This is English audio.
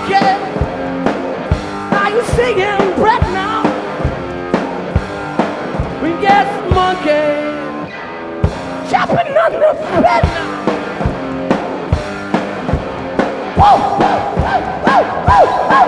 monkey. Are you singing breath now? Yes, monkey. Chopping on the bed now. Whoa, whoa, whoa, whoa, whoa, whoa.